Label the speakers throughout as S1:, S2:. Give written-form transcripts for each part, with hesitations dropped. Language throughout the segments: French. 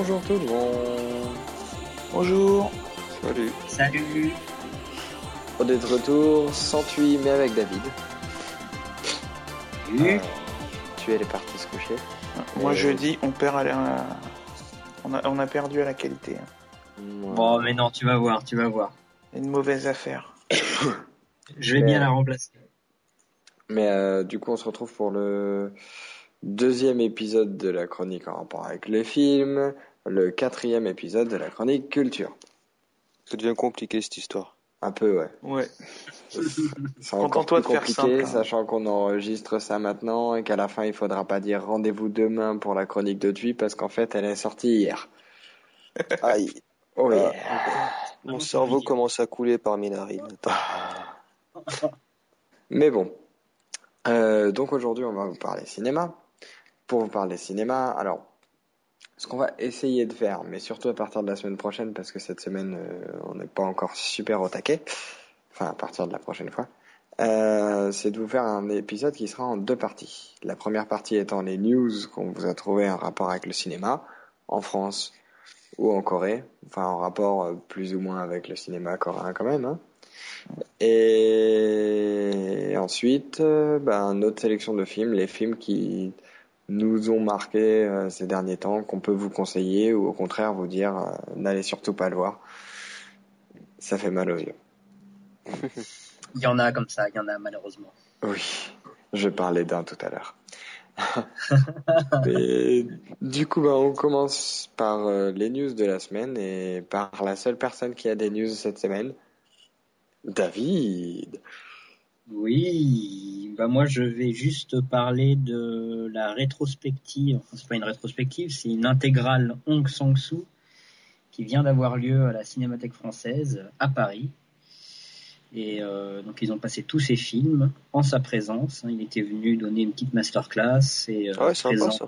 S1: Bonjour tout le monde.
S2: Bonjour.
S3: Salut.
S4: Salut.
S1: On est de retour, sans Tui mais avec David.
S4: Salut.
S1: Tu es parti se coucher.
S2: Moi je dis on perd on a perdu à la qualité.
S4: Bon mais non, tu vas voir.
S2: Une mauvaise affaire.
S4: Je vais bien la remplacer.
S1: Mais du coup on se retrouve pour le deuxième épisode de la chronique en rapport avec les films, le quatrième épisode de la chronique culture.
S3: Ça devient compliqué cette histoire.
S1: Un peu, ouais.
S2: Ouais.
S1: C'est encore plus compliqué,
S2: simple,
S1: sachant qu'on enregistre ça maintenant et qu'à la fin il faudra pas dire rendez-vous demain pour la chronique de Tui parce qu'en fait elle est sortie hier.
S3: Aïe.
S1: Oh yeah.
S3: Mon cerveau commence à couler par mes narines.
S1: Mais bon. Donc aujourd'hui on va vous parler cinéma. Pour vous parler cinéma, alors ce qu'on va essayer de faire, mais surtout à partir de la semaine prochaine parce que cette semaine on n'est pas encore super au taquet, enfin à partir de la prochaine fois, c'est de vous faire un épisode qui sera en deux parties. La première partie étant les news qu'on vous a trouvé en rapport avec le cinéma, en France ou en Corée, enfin en rapport plus ou moins avec le cinéma coréen quand même, hein. Et ensuite, une autre sélection de films, les films qui nous ont marqué ces derniers temps, qu'on peut vous conseiller ou au contraire vous dire n'allez surtout pas le voir. Ça fait mal aux yeux.
S4: Il y en a comme ça, malheureusement.
S1: Oui, je parlais d'un tout à l'heure. Et du coup, on commence par les news de la semaine et par la seule personne qui a des news cette semaine, David.
S4: Oui, moi je vais juste parler de la rétrospective, enfin c'est pas une rétrospective, c'est une intégrale Hong Sang-soo qui vient d'avoir lieu à la Cinémathèque française à Paris. Et donc ils ont passé tous ses films en sa présence. Il était venu donner une petite masterclass et
S3: sympa ça.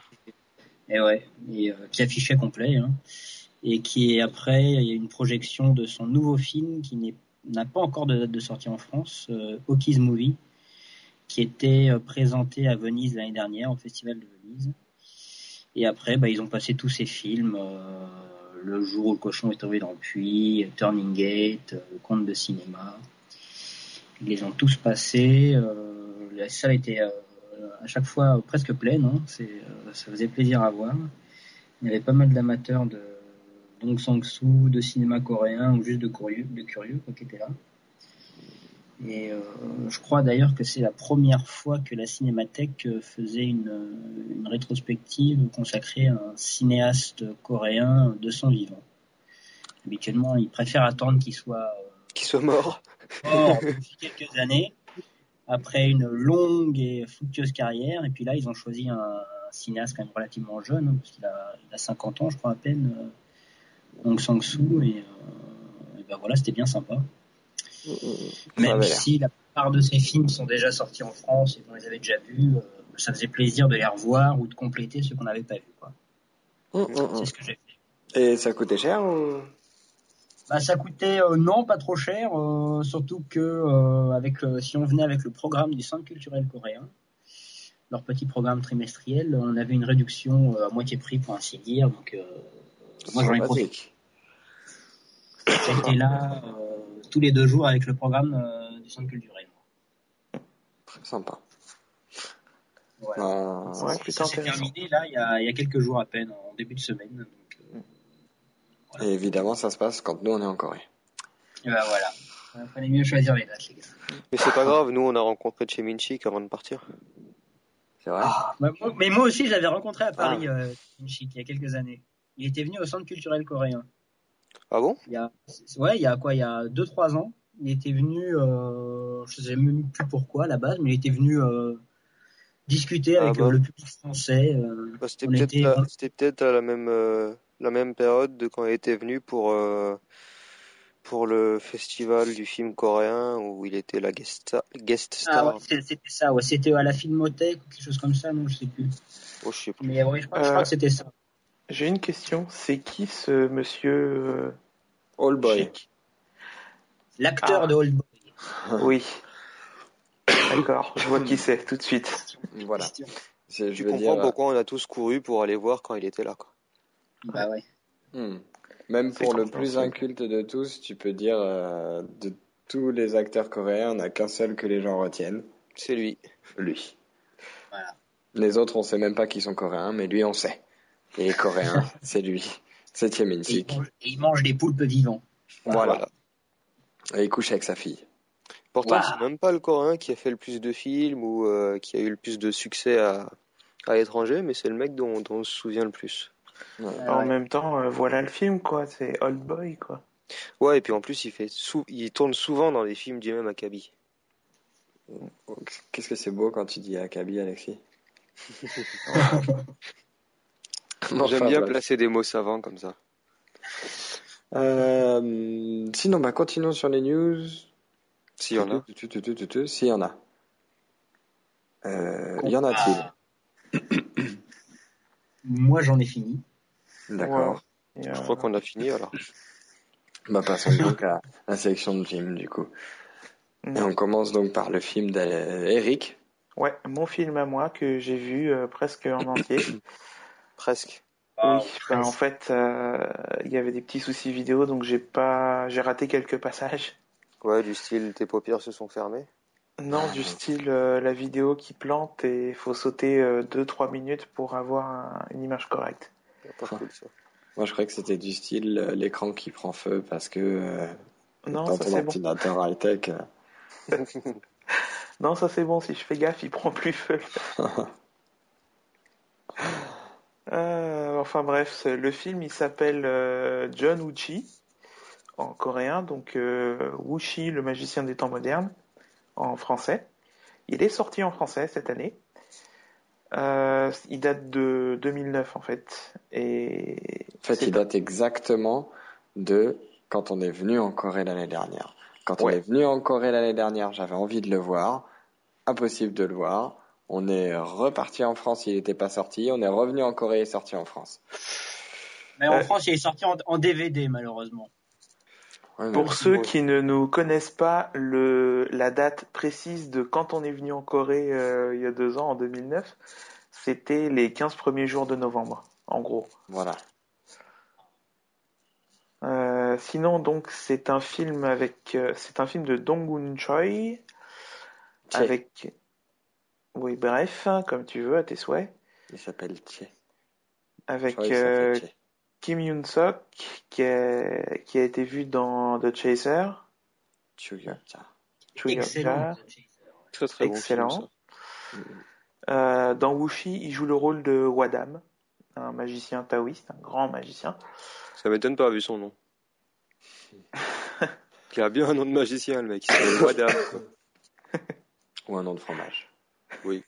S4: Et qui affichait complet. Et qui est après, il y a une projection de son nouveau film qui n'a pas encore de date de sortie en France, Hoki's Movie, qui était présenté à Venise l'année dernière au Festival de Venise. Et après, ils ont passé tous ces films, Le jour où le cochon est tombé dans le puits, Turning Gate, Le Conte de cinéma. Ils les ont tous passés. La salle était à chaque fois presque pleine. Ça faisait plaisir à voir. Il y avait pas mal d'amateurs de Hong Sang-soo, de cinéma coréen ou juste de curieux qui étaient là. Et je crois d'ailleurs que c'est la première fois que la Cinémathèque faisait une rétrospective consacrée à un cinéaste coréen de son vivant. Habituellement, ils préfèrent attendre qu'il soit
S3: mort
S4: depuis quelques années, après une longue et fructueuse carrière. Et puis là, ils ont choisi un cinéaste quand même relativement jeune, parce qu'il a 50 ans, je crois à peine, Hong Sang-soo, et voilà, c'était bien sympa. Même si la plupart de ces films sont déjà sortis en France et qu'on les avait déjà vus, ça faisait plaisir de les revoir ou de compléter ceux qu'on n'avait pas vus, quoi. C'est ce que j'ai fait.
S1: Et ça coûtait cher ou...
S4: Ça coûtait non, pas trop cher, surtout que si on venait avec le programme du Centre culturel coréen, leur petit programme trimestriel, on avait une réduction à moitié prix pour ainsi dire. Donc moi j'en ai profité. J'étais là tous les 2 jours avec le programme du Centre culturel.
S1: Très sympa.
S4: Voilà. Ça s'est terminé là il y a quelques jours à peine, en début de semaine. Donc,
S1: voilà. Et évidemment, ça se passe quand nous on est en Corée.
S4: Et voilà. Il fallait mieux choisir les dates, les gars.
S3: Mais c'est pas grave, nous on a rencontré Cheminchik avant de partir.
S1: C'est vrai.
S4: Mais moi aussi, je l'avais rencontré à Paris, Cheminchik, il y a quelques années. Il était venu au Centre culturel coréen.
S3: Ah bon ?
S4: Il y a 2-3 ans. Il était venu, je sais même plus pourquoi à la base, mais il était venu discuter avec le public français.
S3: C'était peut-être à la même période de quand il était venu pour le festival du film coréen où il était la guest star.
S4: Ah ouais, c'était ça, ouais. C'était à la Filmothèque ou quelque chose comme ça, non, je sais plus.
S3: Oh, je sais plus.
S4: Mais ouais, je crois que c'était ça.
S2: J'ai une question, c'est qui ce monsieur
S1: Oldboy?
S4: L'acteur de Oldboy.
S2: Oui. D'accord, je vois qui c'est tout de suite.
S1: Voilà.
S3: Tu comprends pourquoi on a tous couru pour aller voir quand il était là, quoi.
S4: Bah ouais.
S1: Même
S2: C'est
S1: pour le plus
S2: compréhensible.
S1: inculte de tous, tu peux dire de tous les acteurs coréens, on n'a qu'un seul que les gens retiennent,
S3: C'est lui.
S1: lui.
S4: Voilà.
S1: Les autres, on sait même pas qu'ils sont coréens, mais lui, on sait. Il est coréen, c'est lui. C'est Jae
S4: Et
S1: Min-sik.
S4: il mange des poulpes vivants.
S1: Voilà. Et il couche avec sa fille.
S3: Pourtant,
S4: Waouh.
S3: c'est même pas le Coréen qui a fait le plus de films ou qui a eu le plus de succès à l'étranger, mais c'est le mec dont on se souvient le plus.
S1: Ouais.
S2: En
S4: Ouais.
S2: même temps, voilà le film, quoi. C'est Old Boy, quoi.
S3: Ouais, et puis en plus, il tourne souvent dans les films du même Akabi.
S1: Qu'est-ce que c'est beau quand tu dis Akabi, Alexis.
S3: J'aime
S1: Enfin,
S3: bien
S1: bref.
S3: placer des mots savants comme ça.
S1: Sinon, continuons sur les news.
S3: S'il y en a.
S1: S'il y en a. Y en a-t-il?
S4: Moi, j'en ai fini.
S1: D'accord.
S2: Ouais. Et,
S3: Je crois qu'on a fini alors.
S1: Passons donc à la sélection de films, du coup. Et on commence donc par le film d'Eric.
S2: Ouais, mon film à moi que j'ai vu presque en entier.
S3: Presque.
S2: Oui, en fait, il y avait des petits soucis vidéo, donc j'ai raté quelques passages.
S3: Ouais, du style tes paupières se sont fermées.
S2: Non, du style la vidéo qui plante et il faut sauter 2-3 minutes pour avoir une image correcte.
S3: Pas cool ça.
S1: Moi, je croyais que c'était du style l'écran qui prend feu parce que
S2: Non,
S1: dans
S2: ça
S1: ton
S2: c'est bon.
S1: ordinateur high-tech.
S2: Non, ça c'est bon, si je fais gaffe, il prend plus feu. Enfin bref, le film il s'appelle John Woo-chi en coréen, donc Woo-chi, le magicien des temps modernes en français. Il est sorti en français cette année. Il date de 2009 en fait. Et
S1: En fait, il date exactement de quand on est venu en Corée l'année dernière. Quand on
S2: Ouais.
S1: est venu en Corée l'année dernière, j'avais envie de le voir. Impossible de le voir. On est reparti en France, il n'était pas sorti. On est revenu en Corée et sorti en France.
S4: Mais en France, il est sorti en DVD, malheureusement.
S1: Ouais, mais
S2: Pour
S1: bon.
S2: ceux qui ne nous connaissent pas la date précise de quand on est venu en Corée il y a 2 ans, en 2009, c'était les 15 premiers jours de novembre, en gros.
S1: Voilà.
S2: Sinon, donc, c'est un film de Dong Hoon-choi,
S1: Tché.
S2: avec, oui, bref, comme tu veux, à tes souhaits,
S1: Il s'appelle Tché. Je
S2: avec
S1: crois qu'il s'appelle Tché.
S2: Kim Yoon-sok, qui a été vu dans The Chaser,
S1: Chuyota.
S4: Excellent.
S3: Très très bon film ça.
S2: Excellent. Dans Wuxi, il joue le rôle de Wadam, un magicien taoïste, un grand magicien.
S3: Ça m'étonne pas vu son nom. Il a bien un nom de magicien le mec. Il s'appelle Wadam. Quoi.
S1: Ou un nom de fromage.
S3: Oui.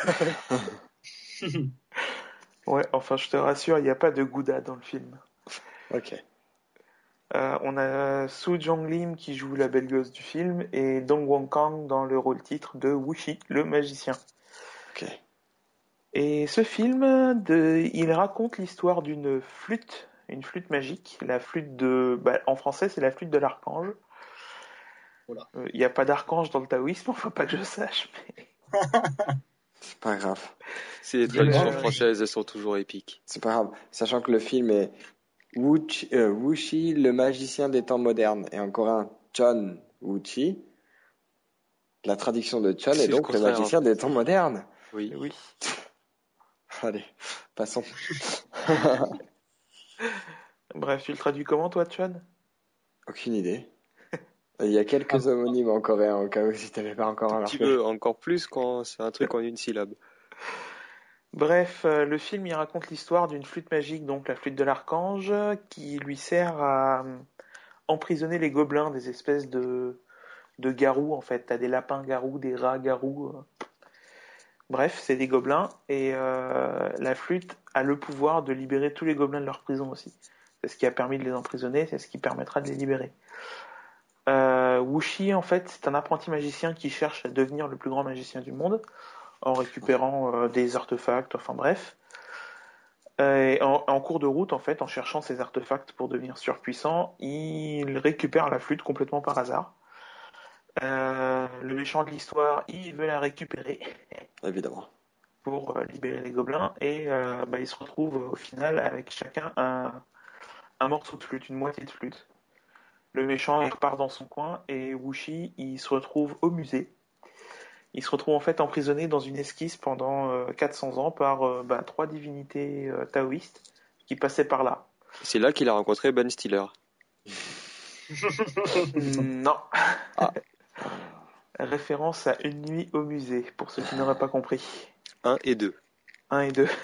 S2: Ouais, enfin, je te rassure, il n'y a pas de Gouda dans le film.
S1: Ok.
S2: On a Soo Jong-lim qui joue la belle gosse du film et Dong Won-kang dans le rôle titre de Wuxi, le magicien.
S1: Ok.
S2: Et ce film, il raconte l'histoire d'une flûte, une flûte magique. La flûte en français, c'est la flûte de l'archange.
S4: Voilà.
S2: Il n'y a pas d'archange dans le taoïsme, enfin pas que je sache. Mais...
S1: C'est pas grave.
S3: Si les traductions françaises elles sont toujours épiques.
S1: C'est pas grave. Sachant que le film est Wuxi, le magicien des temps modernes. Et en coréen, Chon Wuchi. La traduction de Chon
S3: C'est
S1: est
S3: le
S1: donc le
S3: contraire.
S1: magicien des temps modernes.
S3: Oui.
S2: Oui.
S1: Allez, passons.
S2: Bref, tu le traduis comment toi, Chon?
S1: Aucune idée. Il y a quelques homonymes en coréen au cas où si t'avais pas encore
S3: Un petit
S1: remarqué.
S3: peu, encore plus quand c'est un truc en une syllabe.
S2: Bref, le film il raconte l'histoire d'une flûte magique, donc la flûte de l'archange, qui lui sert à emprisonner les gobelins, des espèces de garous en fait. T'as des lapins garous, des rats garous. Bref, c'est des gobelins et la flûte a le pouvoir de libérer tous les gobelins de leur prison aussi. C'est ce qui a permis de les emprisonner, c'est ce qui permettra de les libérer. Wuxi en fait, c'est un apprenti magicien qui cherche à devenir le plus grand magicien du monde en récupérant des artefacts, enfin bref. Et en cours de route, en fait, en cherchant ces artefacts pour devenir surpuissant, il récupère la flûte complètement par hasard. Le méchant de l'histoire, il veut la récupérer
S1: Évidemment.
S2: pour libérer les gobelins et il se retrouve au final avec chacun un un morceau de flûte, une moitié de flûte. Le méchant, il repart dans son coin et Wuxi, il se retrouve au musée. Il se retrouve en fait emprisonné dans une esquisse pendant 400 ans par 3 divinités taoïstes qui passaient par là.
S3: C'est là qu'il a rencontré Ben Stiller.
S2: Non.
S3: Ah.
S2: Référence à Une nuit au musée, pour ceux qui n'auraient pas compris.
S3: 1 et 2.
S2: 1 et 2.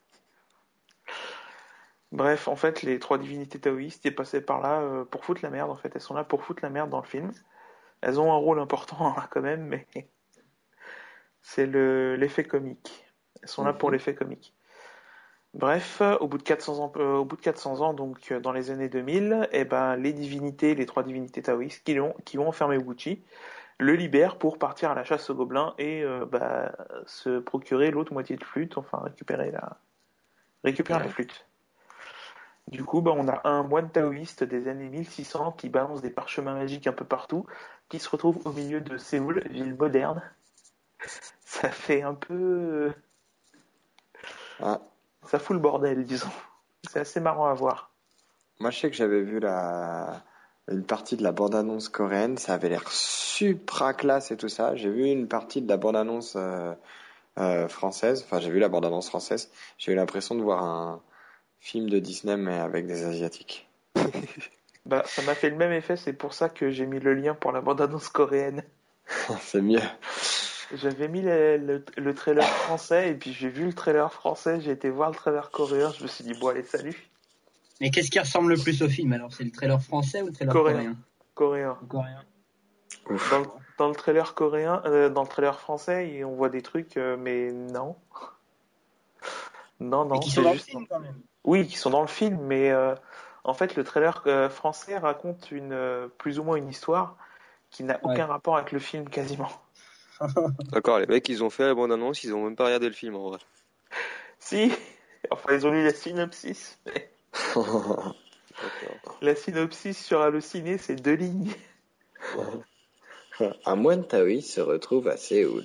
S2: Bref, en fait, les 3 divinités taoïstes, ils passaient par là pour foutre la merde, en fait. Elles sont là pour foutre la merde dans le film. Elles ont un rôle important quand même, mais c'est l'effet comique. Elles sont là pour l'effet comique. Bref, au bout de 400 ans, donc dans les années 2000, les divinités, les 3 divinités taoïstes qui ont enfermé Wuxi, le libèrent pour partir à la chasse aux gobelins et se procurer l'autre moitié de flûte, enfin récupérer la flûte. Du coup, on a un moine taoïste des années 1600 qui balance des parchemins magiques un peu partout, qui se retrouve au milieu de Séoul, ville moderne. Ça fait un peu... Ça fout le bordel, disons. C'est assez marrant à voir.
S1: Moi, je sais que j'avais vu une partie de la bande-annonce coréenne, ça avait l'air super classe et tout ça. J'ai vu une partie de la bande-annonce française, enfin j'ai vu la bande-annonce française. J'ai eu l'impression de voir un film de Disney mais avec des Asiatiques.
S2: Ça m'a fait le même effet, c'est pour ça que j'ai mis le lien pour la bande-annonce coréenne.
S1: C'est mieux.
S2: J'avais mis le trailer français et puis j'ai vu le trailer français, j'ai été voir le trailer coréen, je me suis dit bon allez salut.
S4: Mais qu'est-ce qui ressemble le plus au film alors? C'est le trailer français ou le trailer coréen?
S2: Coréen. Dans le trailer coréen, dans le trailer français, on voit des trucs, mais non. Non.
S4: Et qui sont dans le film quand même.
S2: Oui, qui sont dans le film, mais en fait, le trailer français raconte plus ou moins une histoire qui n'a aucun rapport avec le film quasiment.
S3: D'accord, les mecs, ils ont fait la bande-annonce, ils ont même pas regardé le film en vrai.
S2: Si, enfin, ils ont lu la synopsis. Mais... La synopsis sur Allociné, c'est 2 lignes.
S1: Un moine taoïste se retrouve à Séoul.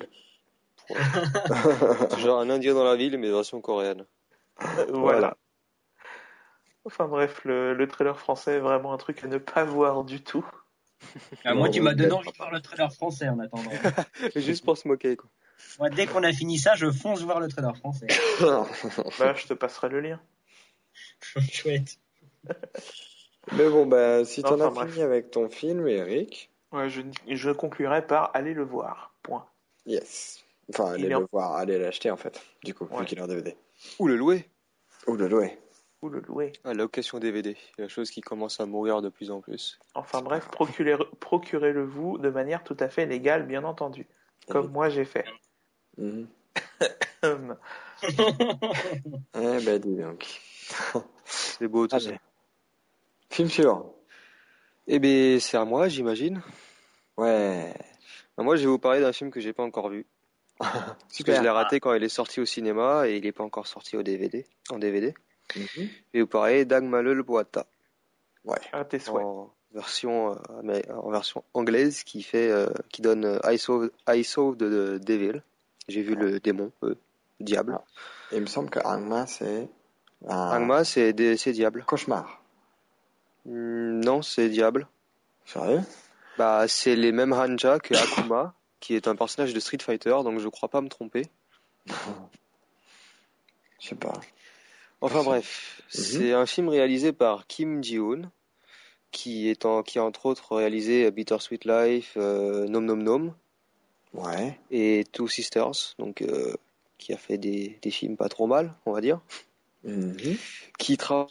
S3: Genre un Indien dans la ville, mais version coréenne.
S2: Voilà. Enfin bref, le trailer français est vraiment un truc à ne pas voir du tout.
S4: Moi, tu m'as donné envie de voir le trailer français en attendant.
S3: Juste pour se moquer, quoi.
S4: Moi, dès qu'on a fini ça, je fonce voir le trailer français.
S2: Je te passerai le lien.
S4: Chouette.
S1: Mais bon, si t'en as fini avec ton film, Eric.
S2: Ouais, je conclurai par aller le voir. Point.
S1: Yes. Enfin, aller le voir, aller l'acheter en fait. Du coup, vu qu'il est en DVD.
S3: Ou le louer.
S2: Ou le louer.
S3: Ah, la location DVD, la chose qui commence à mourir de plus en plus.
S2: Enfin bref, procurez-le vous de manière tout à fait légale, bien entendu. Comme moi j'ai fait.
S1: Dis donc.
S3: C'est beau tout ça.
S1: Film suivant.
S3: C'est à moi, j'imagine.
S1: Ouais.
S3: Moi, je vais vous parler d'un film que j'ai pas encore vu. Parce que je l'ai raté quand il est sorti au cinéma et il est pas encore sorti en DVD. Je vais vous parler d'Agmale le Boata.
S1: Ouais.
S2: Tes souhaits.
S3: En version anglaise qui donne I saw the Devil. J'ai vu le démon, diable.
S1: Et il me semble que Angma c'est
S3: Angma c'est diable.
S1: Cauchemar.
S3: Non, c'est diable.
S1: Sérieux?
S3: C'est les mêmes hanja que Akuma, qui est un personnage de Street Fighter, donc je crois pas me tromper.
S1: Je sais pas.
S3: Enfin bref, c'est un film réalisé par Kim Ji-hoon, qui a entre autres réalisé Bittersweet Life, Nom Nom Nom,
S1: ouais,
S3: et Two Sisters, donc qui a fait des films pas trop mal, on va dire. Qui travaille.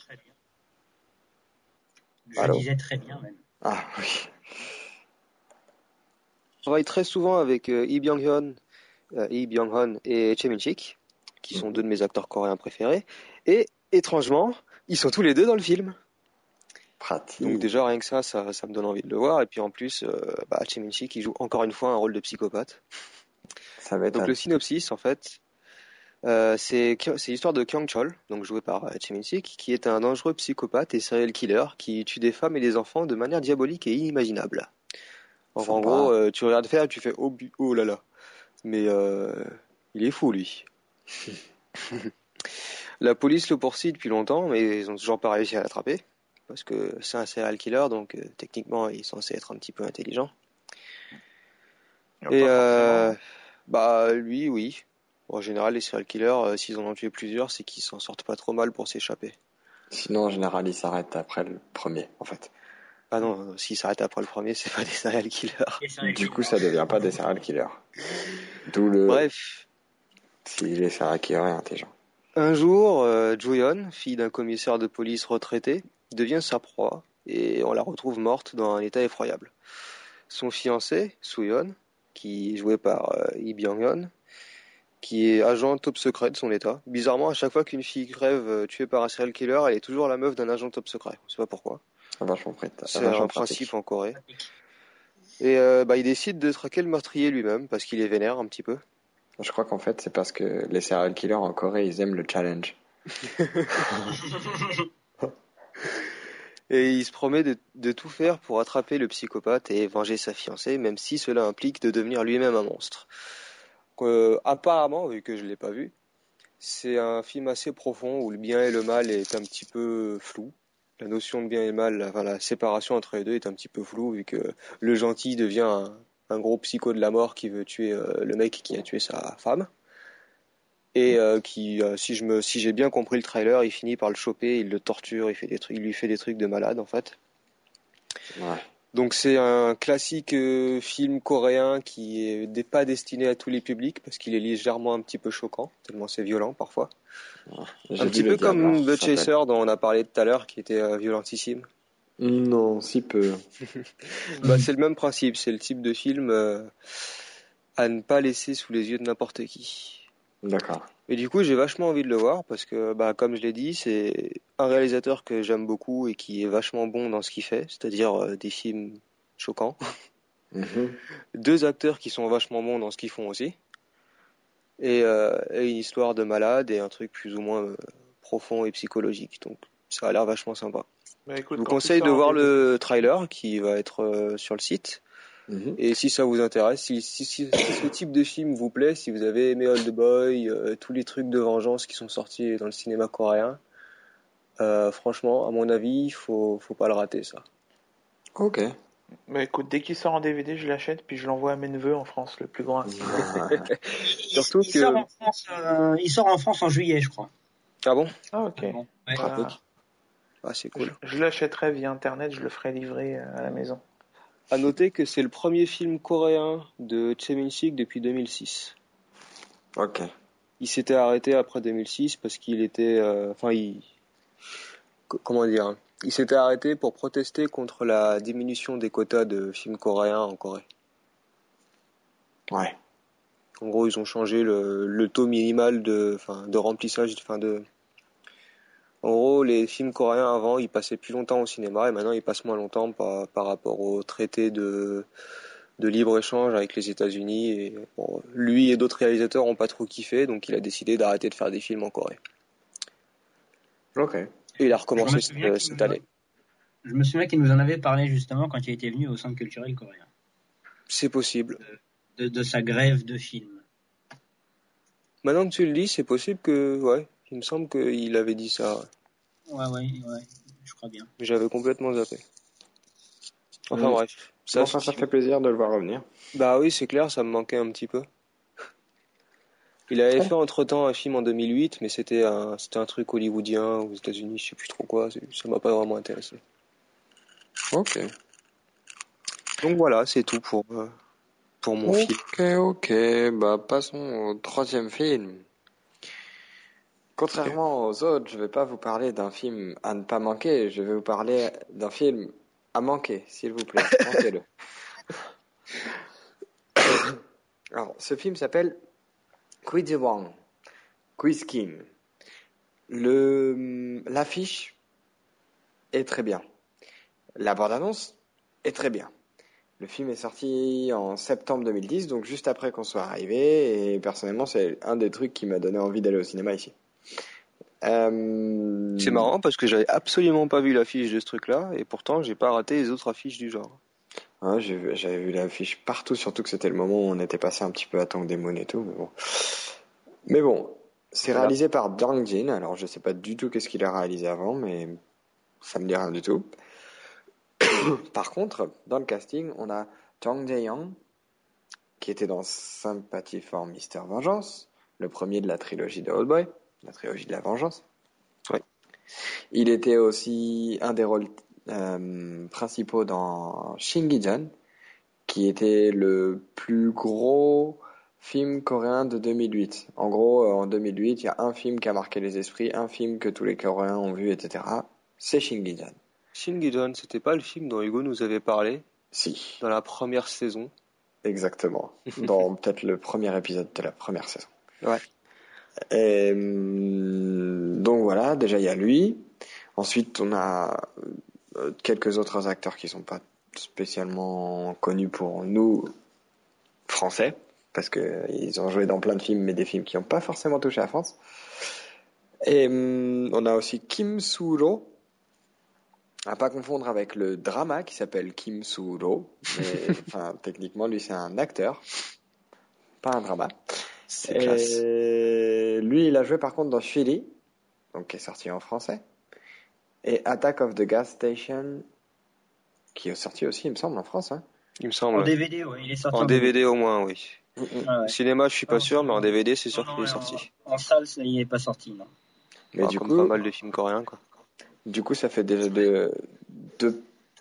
S4: Je disais très bien même.
S1: Ah oui.
S3: Travaille très souvent avec Lee Byung-hun et Chae Min-sik, qui sont deux de mes acteurs coréens préférés. Et étrangement, ils sont tous les deux dans le film.
S1: Pratique.
S3: Donc déjà rien que ça me donne envie de le voir. Et puis en plus, Chae Min-sik il joue encore une fois un rôle de psychopathe.
S1: Ça va être.
S3: Donc le synopsis en fait, c'est l'histoire de Kyung Chol, donc joué par Chae Min-sik, qui est un dangereux psychopathe et serial killer qui tue des femmes et des enfants de manière diabolique et inimaginable. Enfin, en gros, tu regardes faire et tu fais oh là là. Mais il est fou, lui. La police le poursuit depuis longtemps, mais ils ont toujours pas réussi à l'attraper. parce que c'est un serial killer, donc techniquement il est censé être un petit peu intelligent. Et
S2: Pas forcément.
S3: bah lui, oui. En général, les serial killers, s'ils en ont tué plusieurs, c'est qu'ils s'en sortent pas trop mal pour s'échapper.
S1: Sinon, en général, il s'arrête après le premier, en fait.
S3: Ah non, s'ils s'arrêtent après le premier, c'est pas des serial killers.
S4: Et serial
S1: Du coup,
S4: killer.
S1: ça devient pas des serial killers. D'où le
S3: Bref,
S1: s'il est serial killer est intelligent.
S3: un jour, Jo-yeon, fille d'un commissaire de police retraité, devient sa proie et on la retrouve morte dans un état effroyable. Son fiancé, Soo-yeon, qui est joué par Lee Byung-yeon, qui est agent top secret de son état. Bizarrement, à chaque fois qu'une fille crève tuée par un serial killer, elle est toujours la meuf d'un agent top secret. On sait pas pourquoi. C'est
S1: Vachement
S3: un
S1: pratique.
S3: principe en Corée. Et il décide de traquer le meurtrier lui-même parce qu'il est vénère un petit peu.
S1: Je crois qu'en fait, c'est parce que les serial killers en Corée, ils aiment le challenge.
S3: Et il se promet de tout faire pour attraper le psychopathe et venger sa fiancée, même si cela implique de devenir lui-même un monstre. Apparemment, vu que je l'ai pas vu, c'est un film assez profond où le bien et le mal est un petit peu flou. La notion de bien et mal, enfin, la séparation entre les deux est un petit peu floue vu que le gentil devient un gros psycho de la mort qui veut tuer le mec qui a tué sa femme. Et si j'ai bien compris le trailer, il finit par le choper, il le torture, il lui fait des trucs de malade en fait.
S1: Ouais.
S3: Donc c'est un classique film coréen qui est pas destiné à tous les publics parce qu'il est légèrement un petit peu choquant, tellement c'est violent parfois.
S1: J'ai
S3: Un
S1: vu
S3: petit
S1: le
S3: peu
S1: Diable,
S3: comme
S1: ça
S3: The
S1: s'appelle.
S3: Chaser dont on a parlé tout à l'heure qui était violentissime.
S1: Non, si peu.
S3: Bah c'est le même principe, c'est le type de film à ne pas laisser sous les yeux de n'importe qui.
S1: D'accord.
S3: Et du coup, j'ai vachement envie de le voir parce que, bah, comme je l'ai dit, c'est un réalisateur que j'aime beaucoup et qui est vachement bon dans ce qu'il fait, c'est-à-dire des films choquants.
S1: Mhm.
S3: Deux acteurs qui sont vachement bons dans ce qu'ils font aussi. Et une histoire de malade et un truc plus ou moins profond et psychologique. Donc, ça a l'air vachement sympa.
S2: Bah
S3: Je
S2: écoute,
S3: vous
S2: quand il
S3: conseille de
S2: sort en
S3: voir
S2: DVD,
S3: le trailer qui va être sur le site.
S1: Mhm.
S3: Et si ça vous intéresse, si ce type de film vous plaît, si vous avez aimé Old Boy, tous les trucs de vengeance qui sont sortis dans le cinéma coréen, franchement, à mon avis, faut pas le rater, ça.
S1: Ok.
S2: bah écoute, dès qu'il sort en DVD, je l'achète puis je l'envoie à mes neveux en France, le plus grand ainsi.
S3: Surtout
S4: Il sort
S3: que...
S4: en France, il sort en France en juillet, je crois.
S3: Ah bon?
S2: Ah ok.
S4: Bon, ouais.
S1: Pratique.
S3: Ah, c'est
S2: Je,
S3: cool.
S2: je l'achèterai via internet, je le ferai livrer à la maison.
S3: À noter que c'est le premier film coréen de Chae Min-sik depuis 2006.
S1: Ok.
S3: Il s'était arrêté après 2006 parce qu'il était... comment dire? Il s'était arrêté pour protester contre la diminution des quotas de films coréens en Corée.
S1: Ouais.
S3: En gros, ils ont changé le taux minimal de remplissage, en gros, les films coréens avant, ils passaient plus longtemps au cinéma et maintenant ils passent moins longtemps par rapport au traité de libre-échange avec les États-Unis. Et bon, lui et d'autres réalisateurs ont pas trop kiffé, donc il a décidé d'arrêter de faire des films en Corée.
S1: Ok.
S3: Et il a
S4: Je
S3: recommencé
S4: me souviens
S3: cette année.
S4: Je me souviens qu'il nous en avait parlé justement quand il était venu au Centre culturel coréen,
S3: C'est possible.
S4: de sa grève de films.
S3: Maintenant que tu le dis, c'est possible que, ouais, il me semble qu'il avait dit ça.
S4: Ouais, je crois bien.
S3: Mais j'avais complètement zappé. Enfin
S1: Mm.
S3: bref,
S1: Bon,
S3: ça,
S1: enfin, ça fait plaisir de le voir revenir.
S3: bah oui, c'est clair, ça me manquait un petit peu. Il avait fait entre-temps un film en 2008, mais c'était un truc hollywoodien aux États-Unis, je sais plus trop quoi, ça m'a pas vraiment intéressé.
S1: Ok.
S3: Donc voilà, c'est tout pour mon film.
S1: Ok. Bah, passons au troisième film. Contrairement aux autres, je vais pas vous parler d'un film à ne pas manquer, je vais vous parler d'un film à manquer, s'il vous plaît. Manquez-le. Alors, ce film s'appelle Kwiji-wang, Quiz King. L'affiche est très bien. La bande-annonce est très bien. Le film est sorti en septembre 2010, donc juste après qu'on soit arrivé, et personnellement, c'est un des trucs qui m'a donné envie d'aller au cinéma ici.
S3: C'est marrant parce que j'avais absolument pas vu l'affiche de ce truc-là, et pourtant j'ai pas raté les autres affiches du genre.
S1: Ouais, j'avais vu l'affiche partout, surtout que c'était le moment où on était passé un petit peu à Tang Demon et tout, mais bon. C'est
S3: Voilà.
S1: réalisé par Björn Jin, alors je sais pas du tout qu'est-ce qu'il a réalisé avant, mais Ça me dit rien du tout. Par contre, dans le casting, on a Jung Jae-young, qui était dans Sympathy for Mr. Vengeance, le premier de la trilogie de Oldboy, la trilogie de la vengeance.
S3: Ouais.
S1: Il était aussi un des rôles principaux dans Shingijan, qui était le plus gros film coréen de 2008. En gros, en 2008, il y a un film qui a marqué les esprits, un film que tous les Coréens ont vu, etc. C'est Shingijan.
S3: Shingijan, c'était pas le film dont Hugo nous avait parlé
S1: Si,
S3: dans la première saison.
S1: exactement. Dans peut-être le premier épisode de la première saison.
S3: Ouais.
S1: Et, donc voilà, déjà il y a lui. Ensuite, on a quelques autres acteurs qui sont pas spécialement connus pour nous, français, parce que ils ont joué dans plein de films, mais des films qui n'ont pas forcément touché la France. Et on a aussi Kim Soo-ro, à pas confondre avec le drama qui s'appelle Kim Soo-ro, mais enfin techniquement lui c'est un acteur, pas un drama.
S3: C'est classe.
S1: Et lui il a joué par contre dans Philly, donc qui est sorti en français, et Attack of the Gas Station, qui est sorti aussi il me semble en France. Hein.
S3: Il me
S4: En
S3: semble.
S4: DVD, ouais, il est sorti
S3: En DVD au moins, oui.
S4: Ah
S3: Au
S4: ouais.
S3: cinéma, je suis pas
S4: Non,
S3: sûr, mais en DVD, c'est sûr
S4: non,
S3: qu'il est
S4: non,
S3: sorti.
S4: en salle, ça y est pas sorti, non.
S1: Mais
S3: Bah,
S1: du
S3: comme
S1: coup,
S3: pas mal de films coréens, quoi.
S1: du coup, ça fait déjà deux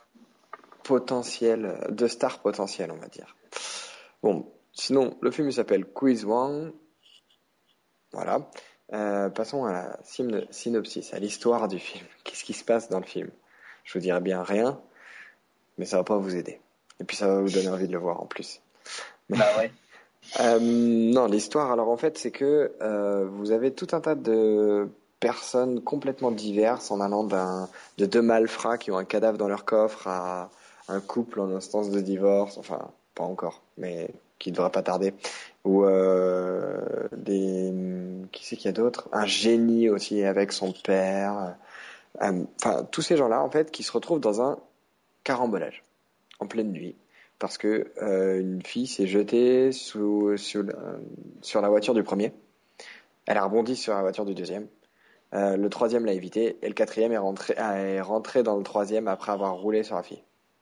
S1: stars potentielles, on va dire. Bon, sinon, le film il s'appelle Quiz Wang. Voilà. Passons à la synopsis, à l'histoire du film. Qu'est-ce qui se passe dans le film? Je vous dirai bien rien, mais ça va pas vous aider. Et puis ça va vous donner envie de le voir en plus.
S4: Bah ouais.
S1: Non, l'histoire, alors en fait, c'est que vous avez tout un tas de personnes complètement diverses en allant de deux malfrats qui ont un cadavre dans leur coffre à un couple en instance de divorce, enfin, pas encore, mais qui ne devra pas tarder. Ou qui c'est qu'il y a d'autres? Un génie aussi avec son père. Enfin, tous ces gens-là, en fait, qui se retrouvent dans un carambolage en pleine nuit parce que une fille s'est jetée sur la voiture du premier. Elle a rebondi sur la voiture du deuxième. Le troisième l'a évité et le quatrième est rentré dans le troisième après avoir roulé sur la fille.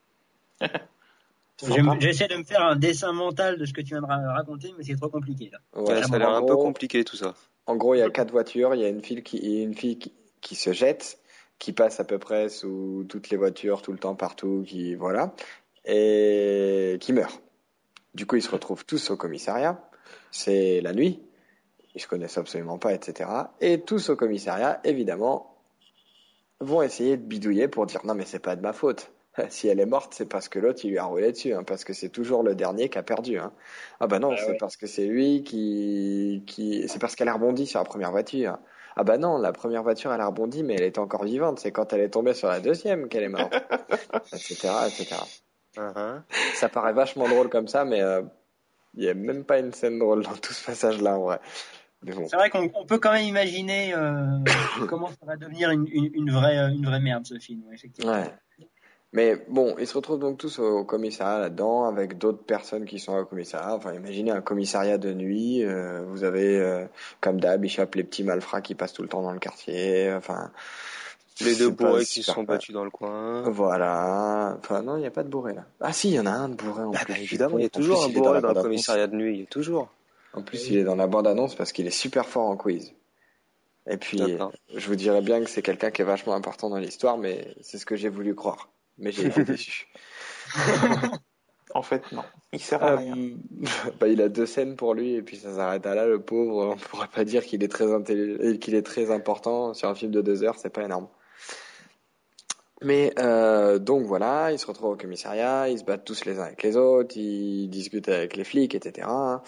S4: J'essaie de me faire un dessin mental de ce que tu viens de raconter, mais c'est trop compliqué là.
S1: Ouais,
S3: Ça a l'air un peu compliqué, tout ça.
S1: En gros, il y a 4 voitures. Il y a une fille qui se jette, qui passe à peu près sous toutes les voitures, tout le temps, partout, voilà, et qui meurt. Du coup, ils se retrouvent tous au commissariat. C'est la nuit. Ils se connaissent absolument pas, etc. Et tous au commissariat, évidemment, vont essayer de bidouiller pour dire non mais c'est pas de ma faute. Si elle est morte, c'est parce que l'autre il lui a roulé dessus, hein, parce que c'est toujours le dernier qui a perdu. Hein. Ah bah non, c'est parce que c'est lui c'est parce qu'elle a rebondi sur la première voiture. Ah bah non, la première voiture elle a rebondi, mais elle était encore vivante. C'est quand elle est tombée sur la deuxième qu'elle est morte, etc., etc. Ça paraît vachement drôle comme ça, mais il y a même pas une scène drôle dans tout ce passage-là en vrai. Mais bon.
S4: C'est vrai qu'on peut quand même imaginer comment ça va devenir une vraie merde ce film, effectivement.
S1: Ouais. Mais bon, ils se retrouvent donc tous au commissariat là-dedans, avec d'autres personnes qui sont au commissariat. Enfin, imaginez un commissariat de nuit. Vous avez, comme d'hab, ils chopent les petits malfrats qui passent tout le temps dans le quartier. Enfin,
S3: les deux
S1: c'est pas
S3: bourrés qui se
S1: super
S3: sont
S1: pas-
S3: battus dans le coin.
S1: Voilà. Enfin, non, il n'y a pas de bourré là. Ah si, il y en a un de bourré en plus.
S3: Évidemment, il y a
S1: En
S3: toujours
S1: plus,
S3: un
S1: il est dans
S3: bourré
S1: la
S3: dans le
S1: bande-annonce.
S3: commissariat de nuit, il y a toujours.
S1: En plus, il est dans la bande-annonce parce qu'il est super fort en quiz. Et puis,
S3: D'accord.
S1: je vous dirais bien que c'est quelqu'un qui est vachement important dans l'histoire, mais c'est ce que j'ai voulu croire. Mais j'ai été déçu.
S2: En fait, non. Il sert à rien.
S1: Bah, il a 2 scènes pour lui et puis ça s'arrête à là, le pauvre. On pourrait pas dire qu'il est très qu'il est très important sur un film de 2 heures, c'est pas énorme. Mais donc voilà, ils se retrouvent au commissariat, ils se battent tous les uns avec les autres, ils discutent avec les flics, etc.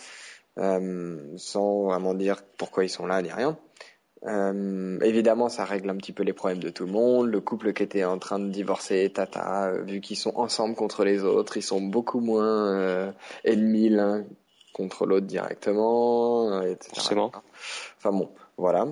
S1: Sans vraiment dire pourquoi ils sont là ni rien. Évidemment, ça règle un petit peu les problèmes de tout le monde. Le couple qui était en train de divorcer, tata, vu qu'ils sont ensemble contre les autres, ils sont beaucoup moins ennemis l'un contre l'autre directement, etc.
S3: Forcément.
S1: Enfin bon, voilà.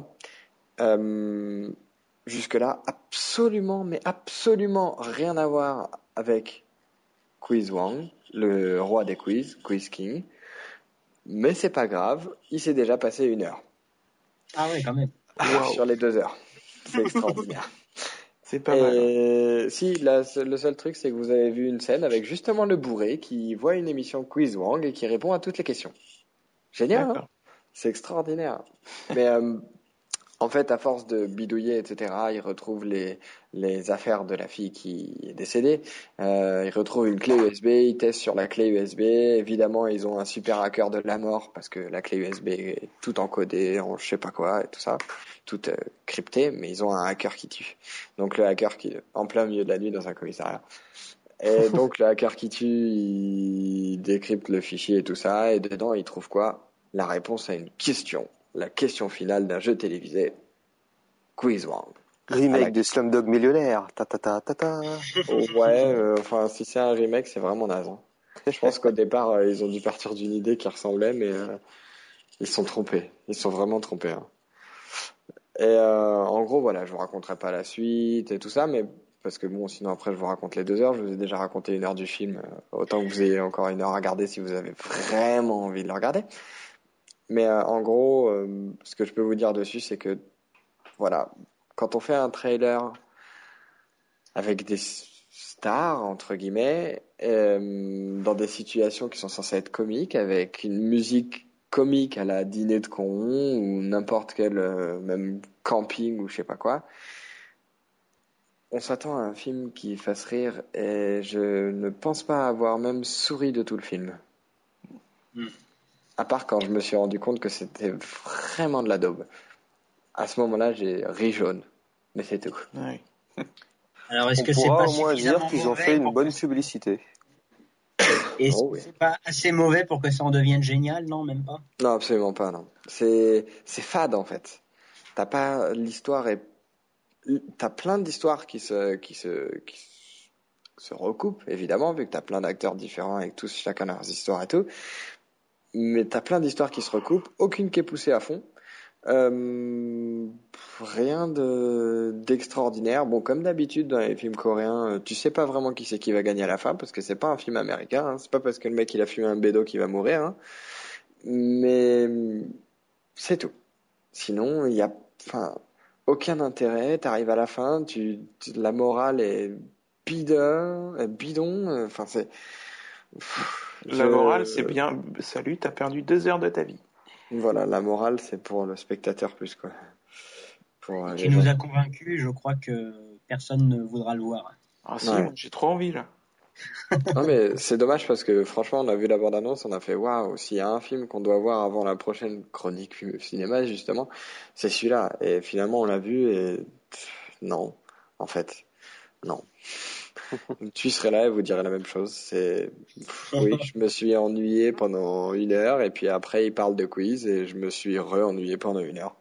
S1: Jusque-là, absolument, mais absolument rien à voir avec Quiz Wang, le roi des quiz, Quiz King. Mais c'est pas grave, il s'est déjà passé 1 heure.
S4: Ah ouais, quand même.
S2: Wow.
S1: Sur les 2 heures. C'est extraordinaire.
S2: C'est pas mal.
S1: Et si, le seul truc, c'est que vous avez vu une scène avec justement le bourré qui voit une émission Quiz Wang et qui répond à toutes les questions. Génial, hein?
S2: D'accord.
S1: C'est extraordinaire. Mais en fait, à force de bidouiller, etc., ils retrouvent les affaires de la fille qui est décédée. Ils retrouvent une clé USB, ils testent sur la clé USB. Évidemment, ils ont un super hacker de la mort parce que la clé USB est tout encodée en je sais pas quoi et tout ça, tout crypté, mais ils ont un hacker qui tue. Donc le hacker qui en plein milieu de la nuit dans un commissariat. Et donc le hacker qui tue, il décrypte le fichier et tout ça, et dedans il trouve quoi? La réponse à une question. La question finale d'un jeu télévisé. Quiz Wang.
S3: Remake de Slumdog Millionnaire. Ta ta ta ta ta.
S1: Ouais, enfin si c'est un remake, c'est vraiment naze. Hein. Je pense qu'au départ, ils ont dû partir d'une idée qui ressemblait, mais ils se sont trompés. Ils se sont vraiment trompés. Hein. Et en gros, voilà, je vous raconterai pas la suite et tout ça, mais parce que bon, sinon après je vous raconte les 2 heures. Je vous ai déjà raconté 1 heure du film. Autant que vous ayez encore 1 heure à regarder si vous avez vraiment envie de le regarder. Mais en gros, ce que je peux vous dire dessus, c'est que voilà, quand on fait un trailer avec des stars entre guillemets, dans des situations qui sont censées être comiques, avec une musique comique à la dîner de con ou n'importe quel même camping ou je sais pas quoi, on s'attend à un film qui fasse rire et je ne pense pas avoir même souri de tout le film. À part quand je me suis rendu compte que c'était vraiment de la daube. À ce moment-là, j'ai ri jaune. Mais c'est tout.
S2: Ouais.
S4: Alors, est-ce
S3: On
S4: que c'est
S3: pourra
S4: pas
S3: au moins dire
S4: suffisamment
S3: qu'ils ont
S4: mauvais
S3: fait une
S4: pour
S3: bonne
S4: que ça-
S3: publicité.
S4: Est-ce
S1: Oh
S4: que
S1: oui.
S4: c'est pas assez mauvais pour que ça en devienne génial? Non, même pas.
S1: Non, absolument pas, non. C'est fade, en fait. T'as pas, l'histoire est, t'as plein d'histoires qui se recoupent, évidemment, vu que t'as plein d'acteurs différents avec tous chacun leurs histoires et tout. Mais t'as plein d'histoires qui se recoupent, aucune qui est poussée à fond. Euh, Rien d'extraordinaire. Bon, comme d'habitude dans les films coréens, tu sais pas vraiment qui c'est qui va gagner à la fin parce que c'est pas un film américain. Hein. C'est pas parce que le mec il a fumé un bédo qu'il va mourir. Hein. Mais c'est tout. Sinon, il y a, enfin, aucun intérêt. T'arrives à la fin, la morale est bidon. Enfin, c'est.
S2: La morale, c'est bien. Salut, t'as perdu 2 heures de ta vie.
S1: Voilà, la morale, c'est pour le spectateur plus quoi. Pour
S4: Tu
S1: les gens.
S4: nous as convaincus, je crois que personne ne voudra le voir.
S2: Ah si,
S1: Ouais.
S2: moi, j'ai trop envie là.
S1: Non mais c'est dommage parce que franchement on a vu la bande-annonce, on a fait waouh, s'il y a un film qu'on doit voir avant la prochaine chronique cinéma justement, c'est celui-là. Et finalement on l'a vu et non, en fait, non. Tu serais là et vous direz la même chose. Oui, je me suis ennuyé pendant 1 heure et puis après il parle de quiz et je me suis re-ennuyé pendant 1 heure.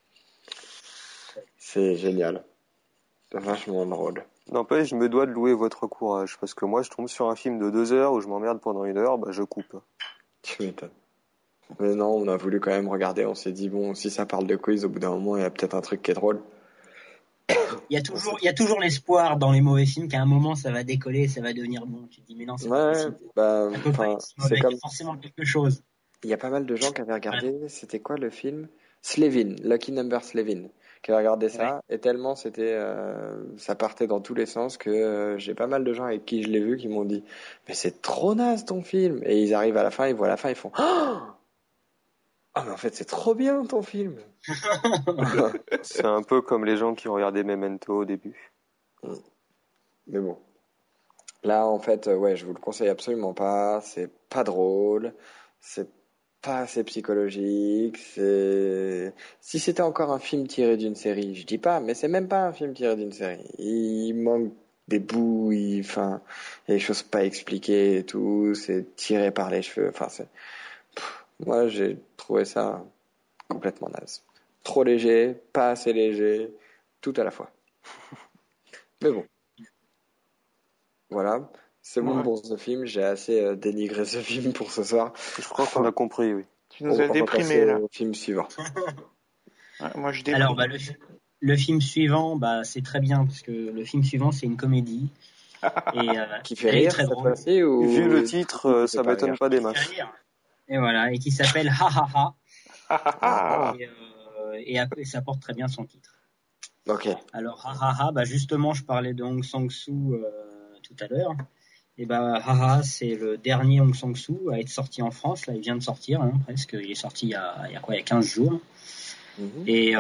S1: C'est génial, vachement drôle.
S3: N'empêche, je me dois de louer votre courage, parce que moi, je tombe sur un film de 2 heures où je m'emmerde pendant 1 heure, bah je coupe.
S1: Tu m'étonnes. Mais non, on a voulu quand même regarder. On s'est dit bon, si ça parle de quiz, au bout d'un moment il y a peut-être un truc qui est drôle.
S4: Il y a toujours l'espoir dans les mauvais films qu'à un moment ça va décoller, ça va devenir bon. Tu te dis mais non, c'est pas
S1: Ouais,
S4: possible.
S1: bah,
S4: Ça peut pas
S1: enfin,
S4: être si
S1: c'est
S4: mauvais. Il y
S1: comme,
S4: a forcément quelque chose.
S1: il y a pas mal de gens qui avaient regardé, c'était quoi le film? Slevin, Lucky Number Slevin, qui avaient regardé
S4: Ouais.
S1: ça, et tellement ça partait dans tous les sens que j'ai pas mal de gens avec qui je l'ai vu qui m'ont dit, mais c'est trop naze ton film, et ils arrivent à la fin, ils voient la fin, ils font, ah, mais en fait c'est trop bien ton film.
S3: C'est un peu comme les gens qui ont regardé Memento au début.
S1: Mais bon. Là, en fait, ouais, je vous le conseille absolument pas. C'est pas drôle. C'est pas assez psychologique. Si c'était encore un film tiré d'une série, je dis pas, mais c'est même pas un film tiré d'une série. Il manque des bouts, enfin, il y a des choses pas expliquées et tout. C'est tiré par les cheveux. Enfin, moi, j'ai trouvé ça complètement naze. Trop léger, pas assez léger, tout à la fois. Mais bon. Voilà, c'est bon
S2: Ouais.
S1: pour ce film. J'ai assez dénigré ce film pour ce soir.
S3: Je crois qu'on a compris, oui.
S2: Tu nous as
S1: On va
S2: déprimé
S1: passer
S2: là.
S1: au film suivant.
S2: Ouais, moi, je
S4: Alors
S2: déprime.
S4: le film suivant, bah c'est très bien parce que le film suivant c'est une comédie et
S1: Qui fait
S4: elle est
S1: rire
S4: très
S1: cette
S4: drôle.
S1: fois-ci ou
S3: Vu le titre,
S1: qui fait
S3: ça
S1: pas
S3: m'étonne
S1: rire?
S3: pas des
S4: Qui fait
S3: masses.
S4: rire. Et voilà, et qui s'appelle Ha Ha Ha.
S2: Ah, ah, ah.
S4: Et après, ça porte très bien son titre.
S1: Ok.
S4: Alors, bah justement, je parlais de Hong Sang-soo tout à l'heure. Et c'est le dernier Hong Sang-soo à être sorti en France. Là, il vient de sortir, hein, presque. Il est sorti il y a 15 jours.
S1: Mhm.
S4: Et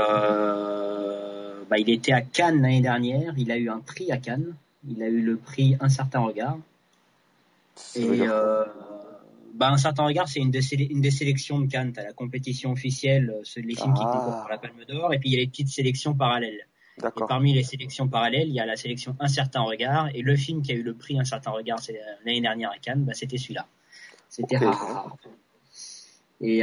S4: il était à Cannes l'année dernière. Il a eu un prix à Cannes. Il a eu le prix Un certain regard.
S3: Ça veut dire quoi?
S4: Un certain regard, c'est une des sélections de Cannes. T'as la compétition officielle, les films qui concourent pour la Palme d'Or, et puis il y a les petites sélections parallèles. Et
S3: D'accord.
S4: parmi les sélections parallèles, il y a la sélection Un certain regard, et le film qui a eu le prix Un certain regard l'année dernière à Cannes, c'était celui-là. C'était
S3: Ok.
S4: Ha Ha Ha. Et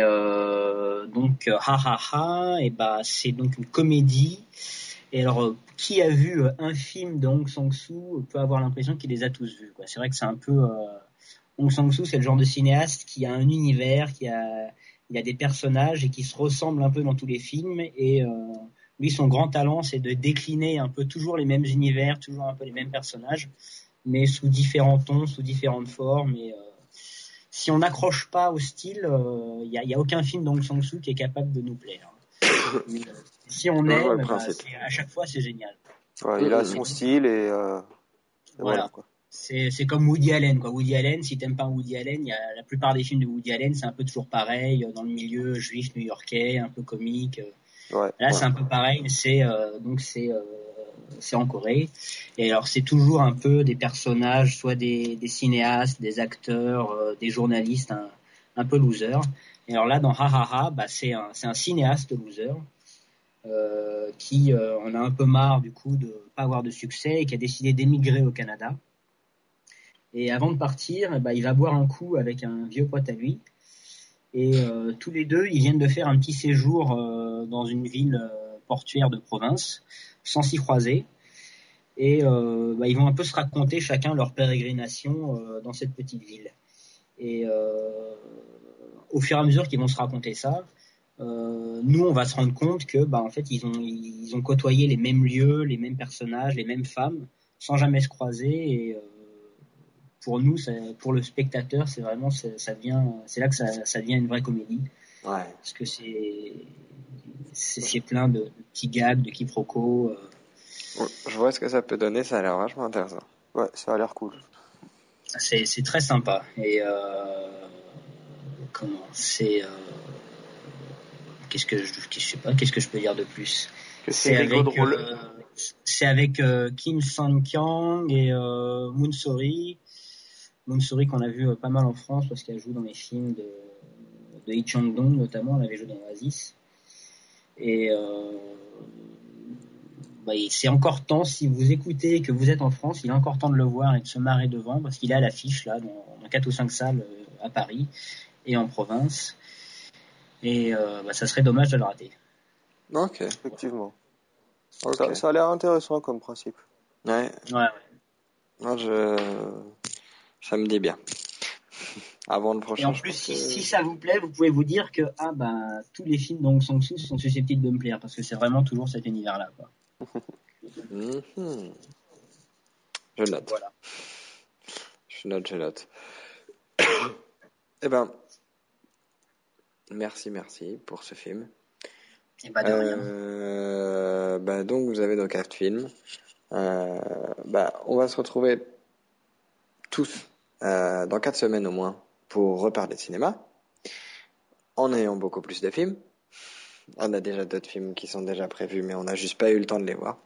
S4: c'est donc une comédie. Et alors, qui a vu un film de Hong Sang-soo peut avoir l'impression qu'il les a tous vus, quoi. C'est vrai que c'est un peu Hong Sang-soo, c'est le genre de cinéaste qui a un univers, il a des personnages et qui se ressemblent un peu dans tous les films. Et lui, son grand talent, c'est de décliner un peu toujours les mêmes univers, toujours un peu les mêmes personnages, mais sous différents tons, sous différentes formes. Et si on n'accroche pas au style, il y a aucun film d'Hong Sang-soo qui est capable de nous plaire. Et, si on
S1: Je vois
S4: aime,
S1: le principe.
S4: à chaque fois, c'est génial.
S3: Ouais, il a son style et voilà quoi.
S4: C'est comme Woody Allen, quoi. Woody Allen, si t'aimes pas Woody Allen, la plupart des films de Woody Allen, c'est un peu toujours pareil, dans le milieu juif new-yorkais, un peu comique.
S3: Ouais.
S4: Là, c'est un peu pareil, mais c'est en Corée. Et alors, c'est toujours un peu des personnages, soit des cinéastes, des acteurs, des journalistes, un peu losers. Et alors là, dans Ha Ha Ha, c'est un cinéaste loser. Qui en a un peu marre du coup de pas avoir de succès et qui a décidé d'émigrer au Canada. Et avant de partir, il va boire un coup avec un vieux pote à lui. Et tous les deux, ils viennent de faire un petit séjour dans une ville portuaire de province, sans s'y croiser. Et ils vont un peu se raconter chacun leur pérégrination dans cette petite ville. Et au fur et à mesure qu'ils vont se raconter ça, nous, on va se rendre compte que, en fait, ils ont côtoyé les mêmes lieux, les mêmes personnages, les mêmes femmes, sans jamais se croiser. Et pour nous, pour le spectateur, c'est vraiment, c'est là que ça devient une vraie comédie.
S1: Ouais.
S4: Parce que c'est plein de petits gags, de quiproquos.
S1: Je vois ce que ça peut donner, ça a l'air vachement intéressant.
S3: Ouais, ça a l'air cool.
S4: C'est très sympa. Et qu'est-ce que je peux dire de plus?
S2: C'est drôle.
S4: C'est avec Kim Sang-kyung et Moon Sori. Moon Sori qu'on a vu pas mal en France parce qu'elle joue dans les films de Lee Chang-dong notamment. Elle avait joué dans Oasis. Et c'est encore temps, si vous écoutez que vous êtes en France, il est encore temps de le voir et de se marrer devant parce qu'il est à l'affiche là dans 4 ou 5 salles à Paris et en province. Et ça serait dommage de le rater.
S1: Ok.
S3: Effectivement.
S1: Ok.
S3: Ça a l'air intéressant comme principe.
S1: Ouais. Moi, ça me dit bien. Avant le prochain.
S4: Et en plus, si ça vous plaît, vous pouvez vous dire que tous les films d'Hong Sang-soo sont susceptibles de me plaire parce que c'est vraiment toujours cet univers-là, quoi.
S1: Mm-hmm. Je note.
S4: Voilà.
S1: Je note. Eh ben, merci pour ce film.
S4: Et pas de rien.
S1: Donc vous avez nos 4 films. On va se retrouver tous dans 4 semaines au moins pour reparler de cinéma en ayant beaucoup plus de films. On a déjà d'autres films qui sont déjà prévus mais on n'a juste pas eu le temps de les voir.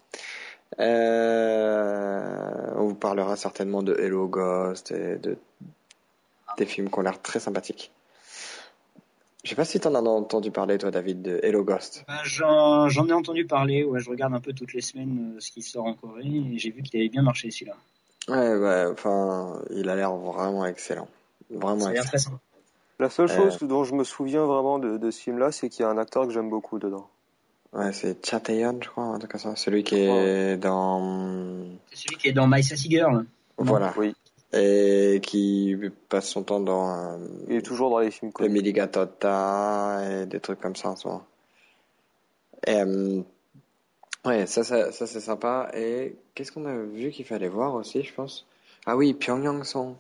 S1: On vous parlera certainement de Hello Ghost et des films qui ont l'air très sympathiques. Je sais pas si t'en as entendu parler toi David de Hello Ghost.
S4: J'en ai entendu parler, ouais, je regarde un peu toutes les semaines ce qui sort en Corée et j'ai vu qu'il avait bien marché celui-là.
S1: Ouais, il a l'air vraiment excellent. Vraiment
S4: ça a l'air
S1: excellent.
S4: très sympa.
S3: La seule chose dont je me souviens vraiment de ce film-là, c'est qu'il y a un acteur que j'aime beaucoup dedans.
S1: Ouais, c'est Cha Tae-yeon, je crois, en tout cas ça. Celui qui est dans...
S4: C'est celui qui est dans My Sassy Girl.
S1: Voilà. Oui. Et qui passe son temps dans...
S3: Il est toujours dans les films
S1: comiques. Le Miligatota et des trucs comme ça en ce moment. Et... ouais, ça c'est sympa. Et qu'est-ce qu'on a vu qu'il fallait voir aussi, je pense? Ah oui, Pyongyang Song.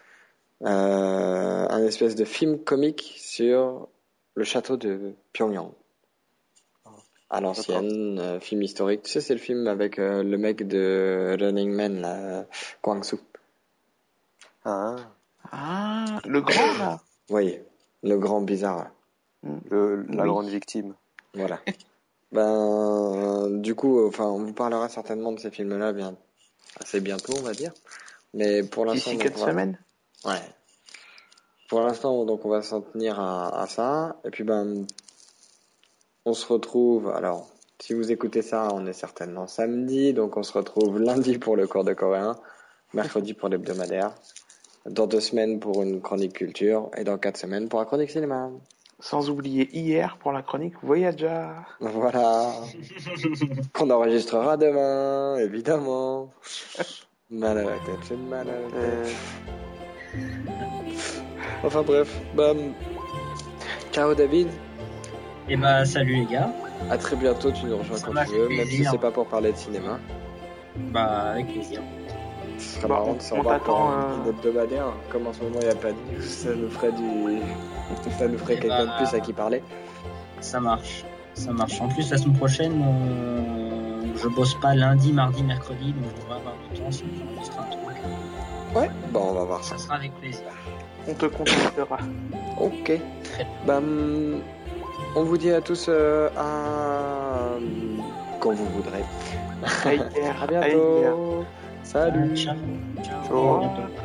S1: Un espèce de film comique sur le château de Pyongyang. à l'ancienne, film historique. Tu sais, c'est le film avec le mec de Running Man, là, Kwang-soo.
S3: Ah,
S2: Le grand, là.
S1: Oui, le grand bizarre.
S3: la
S2: Oui.
S3: grande victime.
S1: Voilà. Du coup, on vous parlera certainement de ces films-là assez bientôt, on va dire. Mais pour l'instant,
S2: D'ici
S1: donc,
S2: 4 semaines.
S1: Ouais. Pour l'instant, donc, on va s'en tenir à ça. Et puis, on se retrouve. Alors, si vous écoutez ça, on est certainement samedi. Donc, on se retrouve lundi pour le cours de coréen, mercredi pour l'hebdomadaire, dans 2 semaines pour une chronique culture et dans 4 semaines pour la chronique cinéma.
S2: Sans oublier hier pour la chronique Voyager.
S1: Voilà. Qu'on enregistrera demain, évidemment. Mal à la tête, j'ai mal à la tête. Enfin bref, ciao David.
S4: Et bah, salut les gars.
S1: À très bientôt, tu nous rejoins
S4: Ça
S1: quand
S4: m'a
S1: tu
S4: fait
S1: veux, même si
S4: plaisir.
S1: c'est pas pour parler de cinéma.
S4: Bah, avec plaisir.
S1: Ce serait
S2: Bah,
S1: marrant
S2: on-
S1: de se
S2: on
S1: revoir
S2: t'attend,
S1: pour un hebdomadaire. Comme en ce moment il n'y a pas de news, ça nous ferait
S4: Et
S1: quelqu'un de
S4: bah,
S1: plus à qui parler.
S4: Ça marche. En plus, la semaine prochaine, je bosse pas lundi, mardi, mercredi, donc je devrais avoir du temps si on enregistre un truc.
S1: Ouais, on va voir ça.
S4: Ça sera avec plaisir.
S2: On te contactera.
S1: Ok. On vous dit à tous quand vous voudrez.
S2: À hier.
S1: À bientôt. Salut.
S4: Ciao.
S2: Au revoir.
S4: À bientôt.